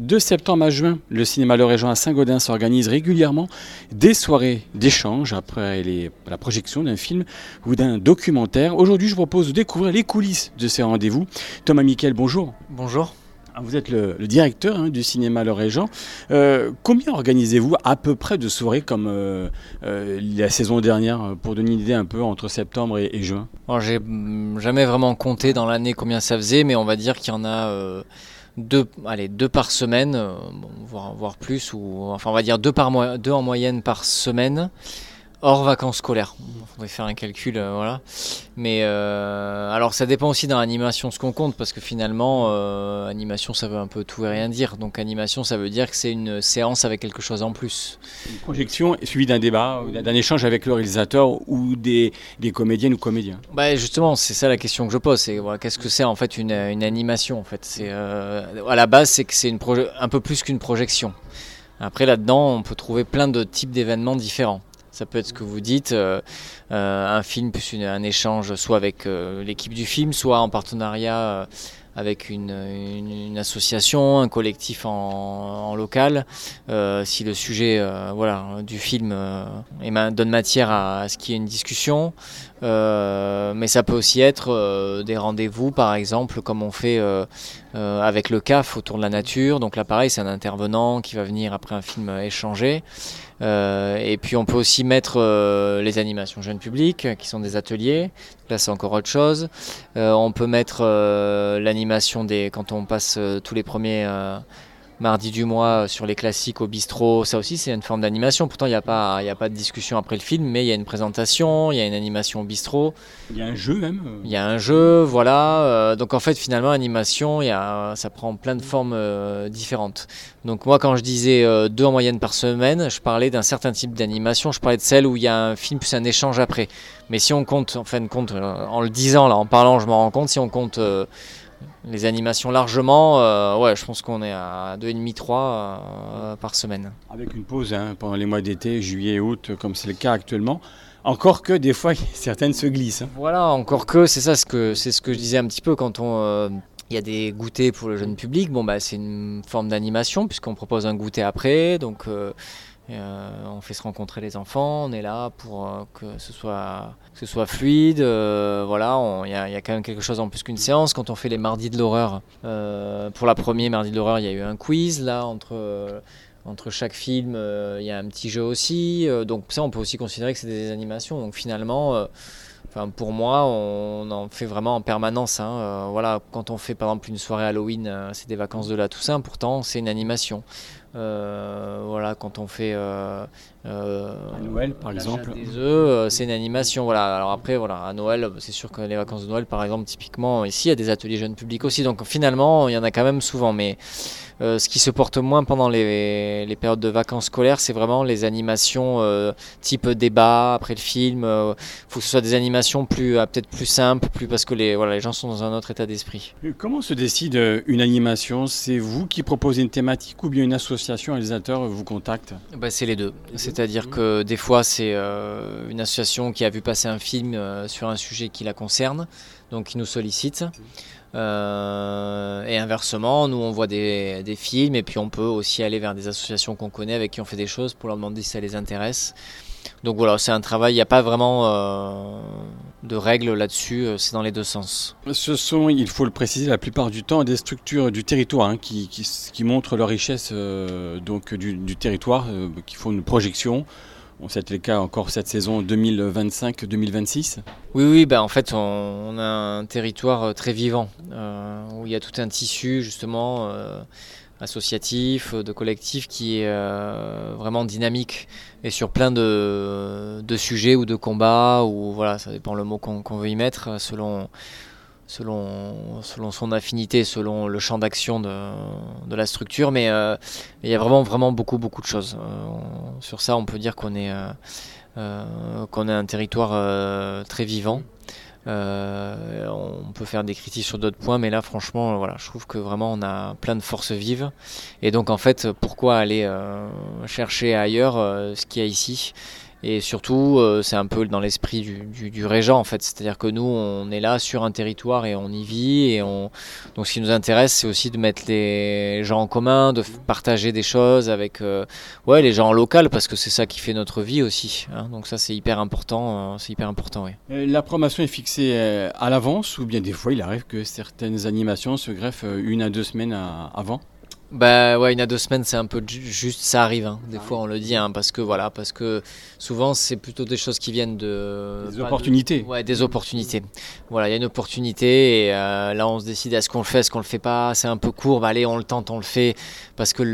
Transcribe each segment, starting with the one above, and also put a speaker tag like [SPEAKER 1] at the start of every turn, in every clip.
[SPEAKER 1] De septembre à juin, le cinéma Le Régent à Saint-Gaudens s'organise régulièrement des soirées d'échange après la projection d'un film ou d'un documentaire. Aujourd'hui, je vous propose de découvrir les coulisses de ces rendez-vous. Thomas Miquel, bonjour.
[SPEAKER 2] Bonjour.
[SPEAKER 1] Vous êtes le directeur du cinéma Le Régent. Combien organisez-vous à peu près de soirées comme la saison dernière, pour donner une idée un peu, entre septembre et juin?
[SPEAKER 2] Alors, j'ai jamais vraiment compté dans l'année combien ça faisait, mais on va dire qu'il y en a deux par semaine, voire plus, on va dire deux en moyenne par semaine, hors vacances scolaires. On va faire un calcul, voilà. Mais alors ça dépend aussi dans l'animation ce qu'on compte, parce que finalement, animation ça veut un peu tout et rien dire. Donc animation ça veut dire que c'est une séance avec quelque chose en plus.
[SPEAKER 1] Une projection suivie d'un débat, d'un échange avec le réalisateur ou des comédiennes ou comédiens.
[SPEAKER 2] Justement, c'est ça la question que je pose. C'est qu'est-ce que c'est en fait une animation en fait. C'est à la base c'est que c'est un peu plus qu'une projection. Après là-dedans on peut trouver plein de types d'événements différents. Ça peut être ce que vous dites, un film plus un échange soit avec l'équipe du film, soit en partenariat avec une association, un collectif en local. Si le sujet du film donne matière à ce qu'il y ait une discussion. Mais ça peut aussi être des rendez-vous, par exemple, comme on fait avec le CAF autour de la nature. Donc là, pareil, c'est un intervenant qui va venir après un film échanger. Et puis on peut aussi mettre les animations jeunes publics qui sont des ateliers. Là c'est encore autre chose. On peut mettre l'animation quand on passe tous les premiers mardis du mois sur les classiques au bistrot. Ça aussi c'est une forme d'animation. Pourtant il n'y a pas de discussion après le film, mais il y a une présentation, il y a une animation au bistrot.
[SPEAKER 1] Il y a un jeu même.
[SPEAKER 2] Il y a un jeu, voilà. Donc en fait finalement l'animation, ça prend plein de formes différentes. Donc moi quand je disais 2 en moyenne par semaine, je parlais d'un certain type d'animation. Je parlais de celle où il y a un film plus un échange après. Mais si on compte, en fin de compte, en le disant là, en parlant, je m'en rends compte, si on compte les animations largement, je pense qu'on est à 2,5-3 par semaine.
[SPEAKER 1] Avec une pause pendant les mois d'été, juillet et août, comme c'est le cas actuellement. Encore que des fois, certaines se glissent.
[SPEAKER 2] Voilà, encore que, c'est ce que je disais un petit peu quand il y a des goûters pour le jeune public. C'est une forme d'animation puisqu'on propose un goûter après. Donc on fait se rencontrer les enfants. On est là pour que ce soit fluide. Il y a quand même quelque chose en plus qu'une séance. Quand on fait les mardis de l'horreur, pour la première mardi de l'horreur, il y a eu un quiz là entre chaque film, il y a un petit jeu aussi. Donc ça, on peut aussi considérer que c'est des animations. Donc finalement, pour moi, on en fait vraiment en permanence. Quand on fait par exemple une soirée Halloween, c'est des vacances de la Toussaint, pourtant c'est une animation. Quand on fait
[SPEAKER 1] à Noël par exemple,
[SPEAKER 2] des œufs, c'est une animation. Voilà. Alors après, à Noël, c'est sûr que les vacances de Noël, par exemple, typiquement, ici, il y a des ateliers jeunes publics aussi. Donc finalement, il y en a quand même souvent. Mais ce qui se porte moins pendant les périodes de vacances scolaires, c'est vraiment les animations type débat après le film. Faut que ce soit des animations peut-être plus simples, parce que les gens sont dans un autre état d'esprit.
[SPEAKER 1] Comment se décide une animation? C'est vous qui proposez une thématique ou bien une association, un réalisateur vous contacte?
[SPEAKER 2] C'est les deux. C'est-à-dire que des fois, c'est une association qui a vu passer un film sur un sujet qui la concerne, donc qui nous sollicite. Et inversement, nous on voit des films et puis on peut aussi aller vers des associations qu'on connaît avec qui on fait des choses pour leur demander si ça les intéresse. Donc voilà, c'est un travail, il n'y a pas vraiment de règles là-dessus, c'est dans les deux sens.
[SPEAKER 1] Ce sont, il faut le préciser, la plupart du temps des structures du territoire qui montrent leur richesse du territoire, qui font une projection. C'était le cas encore cette saison 2025-2026.
[SPEAKER 2] Oui, en fait on a un territoire très vivant, où il y a tout un tissu justement associatif, de collectif qui est vraiment dynamique et sur plein de sujets ou de combats, ou ça dépend le mot qu'on veut y mettre selon son affinité, selon le champ d'action de la structure, mais il y a vraiment beaucoup de choses. Sur ça, on peut dire qu'on est un territoire très vivant. On peut faire des critiques sur d'autres points, mais là franchement je trouve que vraiment on a plein de forces vives, et donc en fait pourquoi aller chercher ailleurs ce qu'il y a ici, Et surtout, c'est un peu dans l'esprit du régent en fait, c'est-à-dire que nous on est là sur un territoire et on y vit donc ce qui nous intéresse c'est aussi de mettre les gens en commun, de partager des choses avec les gens en local parce que c'est ça qui fait notre vie aussi, hein. Donc ça c'est hyper important, oui.
[SPEAKER 1] La programmation est fixée à l'avance ou bien des fois il arrive que certaines animations se greffent 1 à 2 semaines avant?
[SPEAKER 2] Bah ouais, 1 à 2 semaines, c'est un peu juste, ça arrive, hein. Des fois on le dit, hein, parce que souvent c'est plutôt des choses qui viennent
[SPEAKER 1] des opportunités.
[SPEAKER 2] Ouais, des opportunités. Voilà, il y a une opportunité et là on se décide est-ce qu'on le fait, est-ce qu'on le fait pas, c'est un peu court, bah allez on le tente, on le fait parce que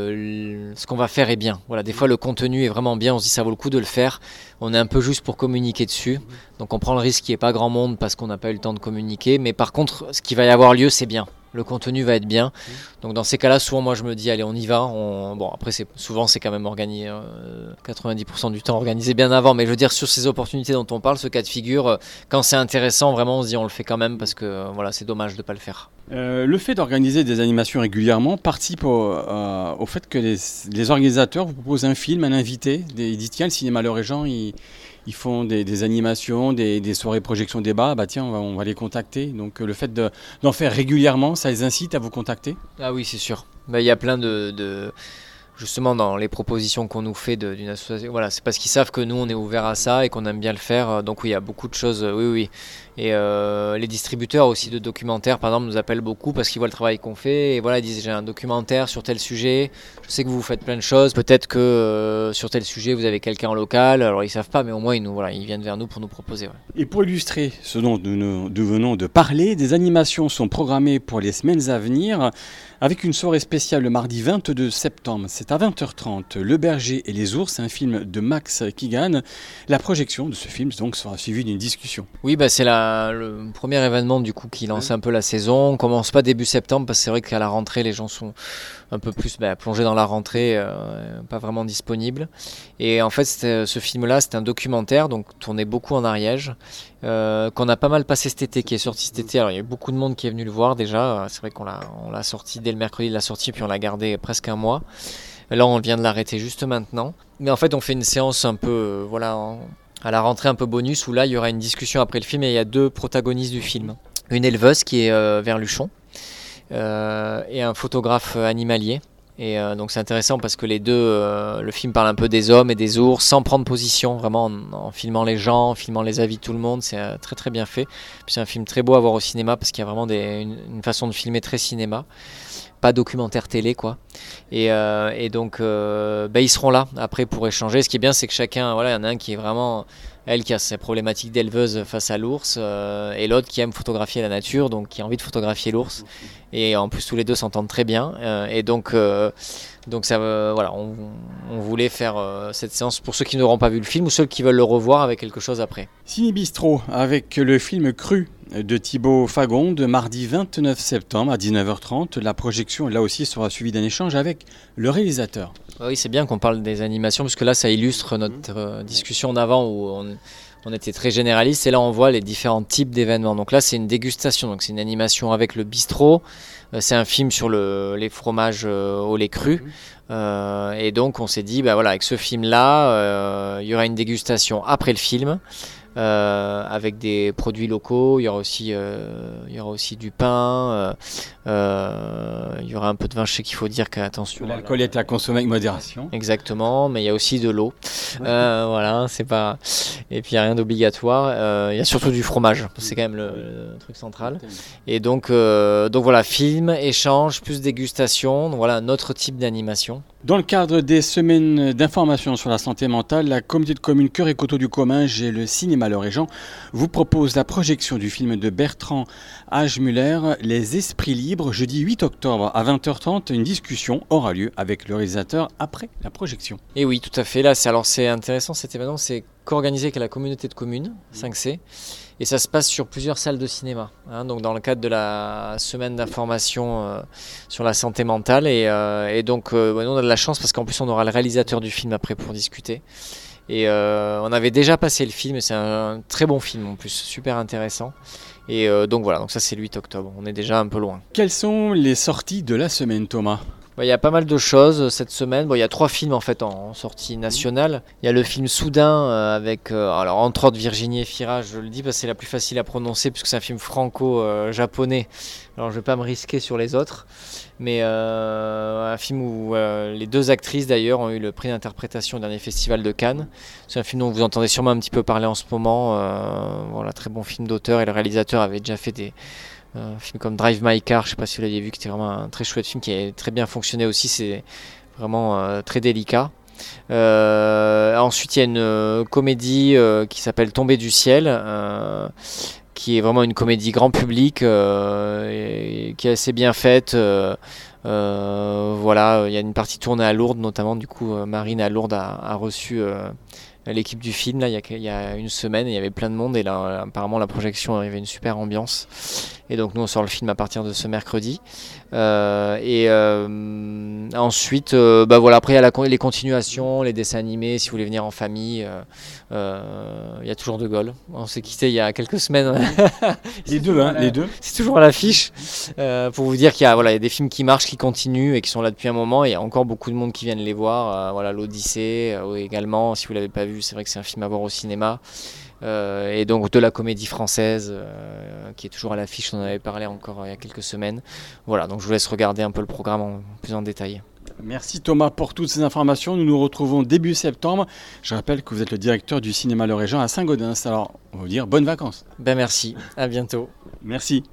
[SPEAKER 2] ce qu'on va faire est bien. Voilà, des fois le contenu est vraiment bien, on se dit ça vaut le coup de le faire. On est un peu juste pour communiquer dessus, donc on prend le risque qu'il n'y ait pas grand monde parce qu'on n'a pas eu le temps de communiquer, mais par contre ce qui va y avoir lieu c'est bien. Le contenu va être bien. Donc dans ces cas-là, souvent moi je me dis allez on y va. Bon après souvent c'est quand même organisé 90% du temps organisé bien avant, mais je veux dire sur ces opportunités dont on parle, ce cas de figure, quand c'est intéressant vraiment on se dit on le fait quand même parce que voilà c'est dommage de pas le faire.
[SPEAKER 1] Le fait d'organiser des animations régulièrement participe au fait que les organisateurs vous proposent un film, un invité. Ils disent tiens le cinéma Le Régent ils font des animations, des soirées projections débat, bah tiens on va les contacter. Donc le fait d'en faire régulièrement, ça les incite à vous contacter?
[SPEAKER 2] Ah oui c'est sûr. Il y a plein de justement dans les propositions qu'on nous fait d'une association, voilà, c'est parce qu'ils savent que nous on est ouvert à ça et qu'on aime bien le faire. Donc oui, il y a beaucoup de choses, oui. Et les distributeurs aussi de documentaires, par exemple, nous appellent beaucoup parce qu'ils voient le travail qu'on fait. Et voilà, ils disent j'ai un documentaire sur tel sujet, je sais que vous faites plein de choses, peut-être que sur tel sujet vous avez quelqu'un en local. Alors ils savent pas, mais au moins ils viennent vers nous pour nous proposer. Ouais.
[SPEAKER 1] Et pour illustrer ce dont nous venons de parler, des animations sont programmées pour les semaines à venir avec une soirée spéciale le mardi 22 septembre. C'est à 20h30. Le Berger et les ours, un film de Max Keegan. La projection de ce film donc sera suivie d'une discussion.
[SPEAKER 2] Oui, c'est le premier événement du coup qui lance un peu la saison. On commence pas début septembre parce que c'est vrai qu'à la rentrée les gens sont un peu plus plongés dans la rentrée, pas vraiment disponibles. Et en fait ce film-là c'est un documentaire donc tourné beaucoup en Ariège, qu'on a pas mal passé cet été, qui est sorti cet été. Alors il y a eu beaucoup de monde qui est venu le voir déjà. C'est vrai qu'on l'a sorti dès le mercredi de la sortie puis on l'a gardé presque un mois. Là on vient de l'arrêter juste maintenant. Mais en fait on fait une séance un peu à la rentrée un peu bonus où là il y aura une discussion après le film et il y a 2 protagonistes du film. Une éleveuse qui est vers Luchon et un photographe animalier. Et donc c'est intéressant parce que les deux, le film parle un peu des hommes et des ours sans prendre position, vraiment en filmant les gens, en filmant les avis de tout le monde. C'est très très bien fait. Puis c'est un film très beau à voir au cinéma parce qu'il y a vraiment une façon de filmer très cinéma. Pas documentaire télé quoi. Et donc ils seront là après pour échanger. Ce qui est bien c'est que chacun, voilà, il y en a un qui est vraiment, elle qui a ses problématiques d'éleveuse face à l'ours et l'autre qui aime photographier la nature, donc qui a envie de photographier l'ours. Et en plus tous les deux s'entendent très bien et donc ça voilà, on voulait faire cette séance pour ceux qui n'auront pas vu le film ou ceux qui veulent le revoir avec quelque chose après.
[SPEAKER 1] Ciné Bistro avec le film Cru de Thibaut Fagonde, mardi 29 septembre à 19h30. La projection, là aussi, sera suivie d'un échange avec le réalisateur.
[SPEAKER 2] Oui, c'est bien qu'on parle des animations, parce que là, ça illustre notre discussion d'avant où on était très généraliste, et là, on voit les différents types d'événements. Donc là, c'est une dégustation, donc c'est une animation avec le bistrot. C'est un film sur les fromages au lait cru. Et donc, on s'est dit, avec ce film-là, il y aura une dégustation après le film. Avec des produits locaux, il y aura aussi du pain, il y aura un peu de vin, je sais qu'il faut dire qu'attention.
[SPEAKER 1] L'alcool est à consommer avec modération.
[SPEAKER 2] Exactement, mais il y a aussi de l'eau. Voilà, c'est pas. Et puis il n'y a rien d'obligatoire. Il y a surtout du fromage, c'est quand même le truc central. Et donc voilà, film, échange, plus dégustation. Donc voilà, un autre type d'animation.
[SPEAKER 1] Dans le cadre des semaines d'information sur la santé mentale, la communauté de communes Cœur et Coteaux du Comminges et le cinéma Le Régent vous proposent la projection du film de Bertrand Hagemuller, Les Esprits Libres, jeudi 8 octobre à 20h30. Une discussion aura lieu avec le réalisateur après la projection.
[SPEAKER 2] Et oui, tout à fait. Là, c'est intéressant cet événement, c'est co-organisé avec la communauté de communes, 5C. Et ça se passe sur plusieurs salles de cinéma, donc dans le cadre de la semaine d'information sur la santé mentale. Et donc, nous, on a de la chance parce qu'en plus, on aura le réalisateur du film après pour discuter. Et on avait déjà passé le film, et c'est un très bon film en plus, super intéressant. Et donc voilà, donc ça c'est le 8 octobre, on est déjà un peu loin.
[SPEAKER 1] Quelles sont les sorties de la semaine, Thomas ?
[SPEAKER 2] Il y a pas mal de choses cette semaine. Il y a 3 films en fait en sortie nationale. Il y a le film Soudain avec, alors entre autres Virginie Efira, je le dis parce que c'est la plus facile à prononcer puisque c'est un film franco-japonais. Alors je vais pas me risquer sur les autres, mais un film où les 2 actrices d'ailleurs ont eu le prix d'interprétation au dernier festival de Cannes. C'est un film dont vous entendez sûrement un petit peu parler en ce moment. Voilà, très bon film d'auteur et le réalisateur avait déjà fait un film comme Drive My Car, je sais pas si vous l'aviez vu, qui était vraiment un très chouette film qui a très bien fonctionné aussi, c'est vraiment très délicat. Ensuite il y a une comédie qui s'appelle Tomber du ciel, qui est vraiment une comédie grand public, et qui est assez bien faite. Voilà, il y a une partie tournée à Lourdes notamment, du coup Marine à Lourdes a reçu l'équipe du film là, il y a une semaine, et il y avait plein de monde, et là apparemment la projection arrivait une super ambiance, et donc nous on sort le film à partir de ce mercredi. Ensuite voilà, après il y a les continuations, les dessins animés, si vous voulez venir en famille, il y a toujours De Gaulle, on s'est quitté il y a quelques semaines.
[SPEAKER 1] Les deux.
[SPEAKER 2] C'est toujours à l'affiche, pour vous dire qu'il y a, il y a des films qui marchent, qui continuent et qui sont là depuis un moment, et il y a encore beaucoup de monde qui viennent les voir. L'Odyssée également, si vous l'avez pas vu, c'est vrai que c'est un film à voir au cinéma. Et donc de la comédie française qui est toujours à l'affiche, on en avait parlé encore il y a quelques semaines. Voilà, donc je vous laisse regarder un peu le programme plus en détail.
[SPEAKER 1] Merci Thomas pour toutes ces informations. Nous nous retrouvons début septembre. Je rappelle que vous êt le directeur du cinéma Le Régent à Saint-Gaudens. Alors on va vous dire bonnes vacances.
[SPEAKER 2] Merci, à bientôt.
[SPEAKER 1] Merci.